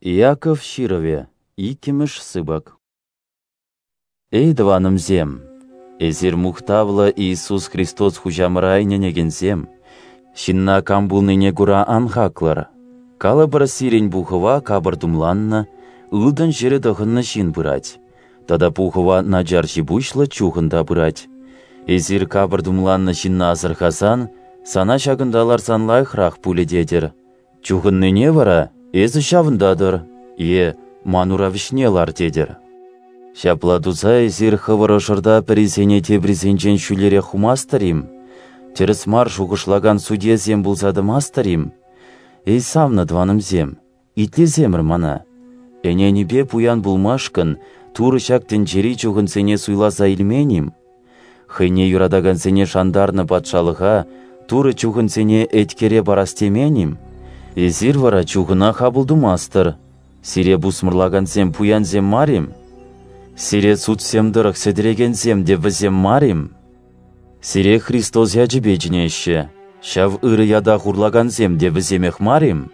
Яков Щирове, иккемеш сыбак. Эйдваным зем, эзер мухтавла Иисус Христос хужамрайне негензем, шинна камбулныне гура анхаклар, калабыр сирень бухова кабырдумланна, ылдан жере дығынны шин бұрать, тада бухова наджар жибушла чухында бұрать. Эзер кабырдумланна шинна азырхасан, сана шагындалар санлай храқ пуле дедер. Чухынны не вара? Эзі шавындадыр, манура вишнелар дедер. Шапладуза эзір хывырышырда піресене тебрезенчен шүлере хумастырим. Теріс мар шуғышлаган судья зем бұлзады мастырим. Эй самны дваным зем, итле земір мана. Эненебе пуян бұлмашкын, туры шактен жері чуғынсене суйласа илменім. Хыне юрадаган сене шандарны патшалыға, туры чуғынсене эткере барастеменім. Эзир вара чуғына хабылдумастыр. Сире бусмырлаган зем пуян зем марим. Сире суд семдырық седіреген зем деп зем марим. Сире Христос яджибечнеще. Шав ыры яда хурлаган зем деп земех марим.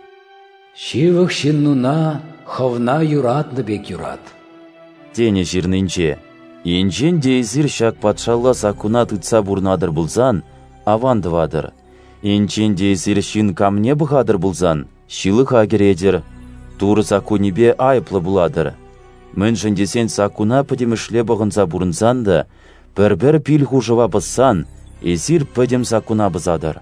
Шивых шиннуна ховна юратны бек юрат. Тене жирнынче. Енчен дейзір шак патшалла сакуна тытса бурнадыр бұлзан, авандывадыр. Енчен дейзір шин камне бұхадыр бұлзан, шилыға кередір. Туры сакунебе айыплы бұладыр. Міншін десен сакуна пөдемішле бұғынса бұрынсан да, бір-бір пил хужыва бұссан, езір пөдем сакуна бұзадыр.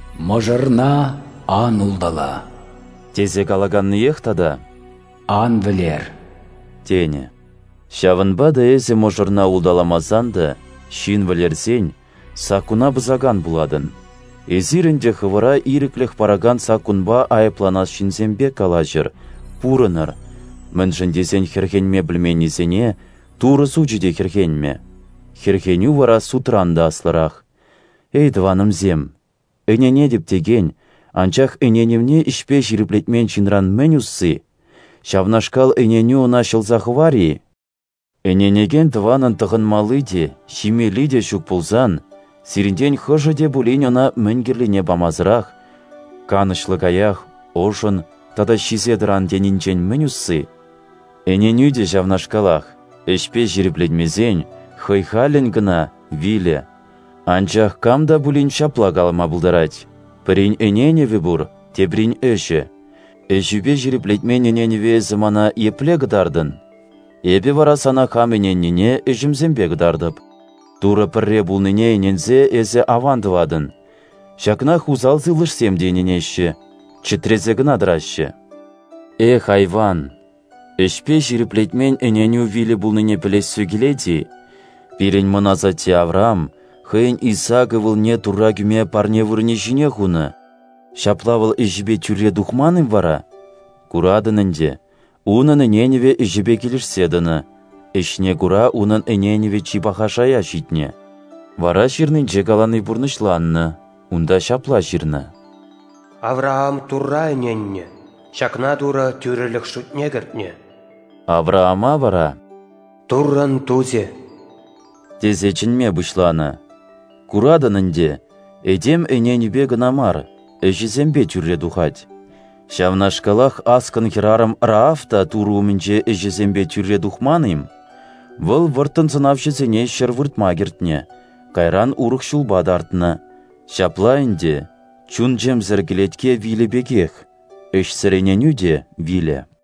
Можырна ан улдала. Тезек алаганны ехтада? Ан вілер. Тене. Шавынба да эзе можырна улдаламазан да, шин вілерсен, сакуна бұзаган бұладын. Эзирінде хывыра ирікліх параган сакунба айыпланас шинзембе калажыр, пурыныр. Міншін десен херхенме білменесене, туры сучиде херхенме. Херхеню вара сутранда аслырақ. Эй, дваным зем, әнене деп деген, анчах әненемне ішпе жиріплетмен чинран менюсы. Шавнашкал әненю нашылзақ вари. Әненеген дванын тұғын малыде, шимелиде шук пулзан, сирінден хыжыде бұлен она мінгерліне бамазырақ. Канышлы каях, ошын, тада шизедыран денінчен менюсы. Әненюде жавнашкалах, ішпе жиріплетмезен, хыйхален гына, виле. Анчах камда бұлен шаплагалыма бұлдарать. Пірін әненеве бұр, тебрін өші. Әшіпе жиріплетмен әненеве замана епле гыдардын. Эбе вара сана хамененіне әжімзембе гыдардып. Туры пірре бұлныне әнензе әзі авандывадын. Шакна хузал зылыш семдененеші, чітрезе гынадырашы. Хайван, әшпе жиріплетмен әненю вилі бұлныне білес сөгеледи. Пирен мыназати Авраам, хыйн Исаакы вылне тура күме парне вырне жіне хуны. Шаплавыл әжібе түрре духманым вара. Курадынынде, унын әненеве әжібе келішседіні. Эшне кура унын әненеве чипахашая житне. Вара жирнын жегаланы бұрнышланны, унда шапла жирны. Авраам турра әненне, шакна тура түрілік шутне кіртне. Авраама вара. Турран тузе. Тезечінме бұшланы. Курадынынде, эдем әненебе гынамар, әжізембе түрре духать. Шавнашкалах аскын херарым Раавта туруымынже әжізембе түрре духманым. Выл выртын сынавшысене шыр выртма кертне, кайран урық шулбады артына. Шаплайынде, чун жем зіргілетке виле бекех, әш сірененюде виле.